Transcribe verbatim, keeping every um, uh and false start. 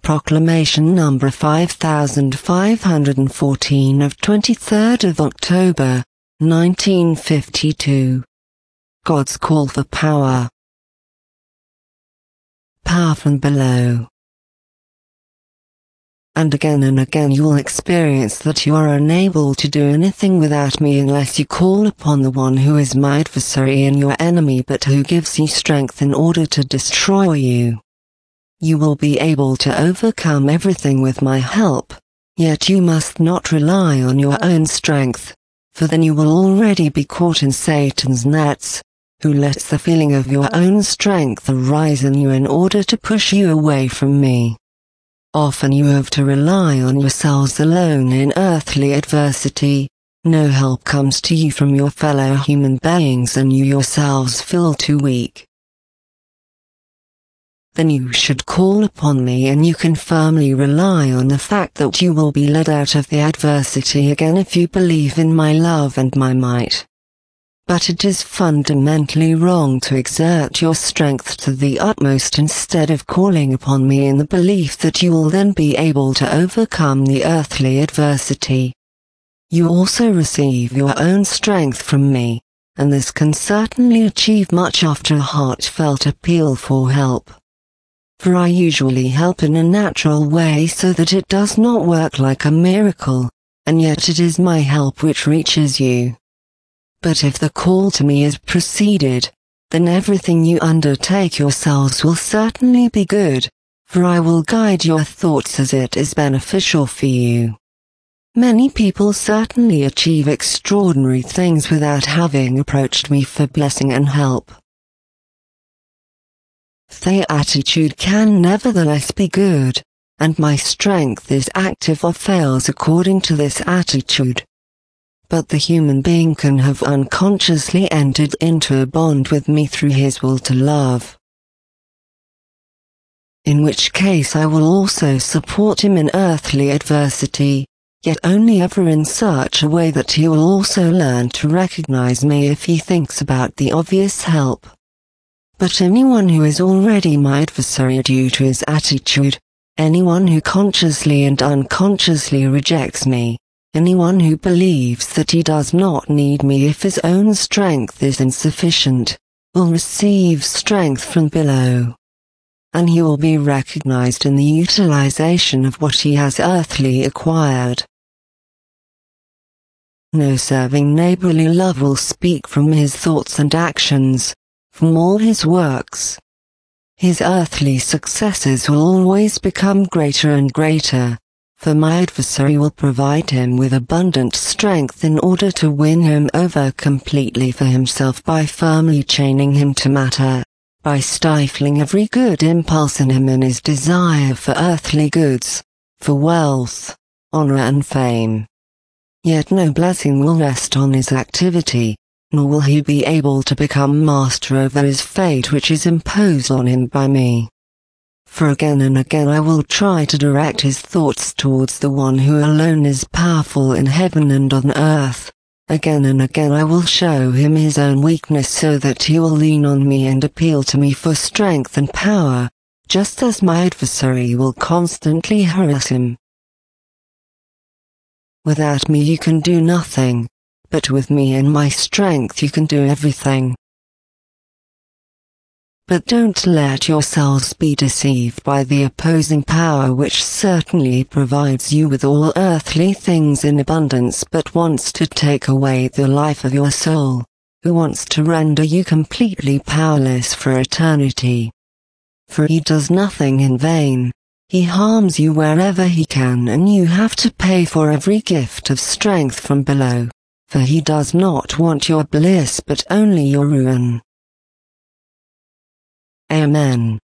Proclamation number five thousand five hundred fourteen of twenty-third of October, nineteen fifty-two. God's call for power. Power from below. And again and again you will experience that you are unable to do anything without me unless you call upon the one who is my adversary and your enemy but who gives you strength in order to destroy you. You will be able to overcome everything with my help, yet you must not rely on your own strength, for then you will already be caught in Satan's nets, who lets the feeling of your own strength arise in you in order to push you away from me. Often you have to rely on yourselves alone in earthly adversity. No help comes to you from your fellow human beings and you yourselves feel too weak. Then you should call upon me and you can firmly rely on the fact that you will be led out of the adversity again if you believe in my love and my might. But it is fundamentally wrong to exert your strength to the utmost instead of calling upon me in the belief that you will then be able to overcome the earthly adversity. You also receive your own strength from me, and this can certainly achieve much after a heartfelt appeal for help. For I usually help in a natural way so that it does not work like a miracle, and yet it is my help which reaches you. But if the call to me is preceded, then everything you undertake yourselves will certainly be good, for I will guide your thoughts as it is beneficial for you. Many people certainly achieve extraordinary things without having approached me for blessing and help. Their attitude can nevertheless be good, and my strength is active or fails according to this attitude. But the human being can have unconsciously entered into a bond with me through his will to love. In which case I will also support him in earthly adversity, yet only ever in such a way that he will also learn to recognize me if he thinks about the obvious help. But anyone who is already my adversary due to his attitude, anyone who consciously and unconsciously rejects me, anyone who believes that he does not need me if his own strength is insufficient, will receive strength from below. And he will be recognized in the utilization of what he has earthly acquired. No serving neighborly love will speak from his thoughts and actions, from all his works. His earthly successes will always become greater and greater, for my adversary will provide him with abundant strength in order to win him over completely for himself by firmly chaining him to matter, by stifling every good impulse in him in his desire for earthly goods, for wealth, honor and fame. Yet no blessing will rest on his activity, nor will he be able to become master over his fate which is imposed on him by me. For again and again I will try to direct his thoughts towards the one who alone is powerful in heaven and on earth. Again and again I will show him his own weakness so that he will lean on me and appeal to me for strength and power, just as my adversary will constantly harass him. Without me you can do nothing, but with me and my strength you can do everything. But don't let yourselves be deceived by the opposing power which certainly provides you with all earthly things in abundance but wants to take away the life of your soul, who wants to render you completely powerless for eternity. For he does nothing in vain, he harms you wherever he can and you have to pay for every gift of strength from below, for he does not want your bliss but only your ruin. Amen.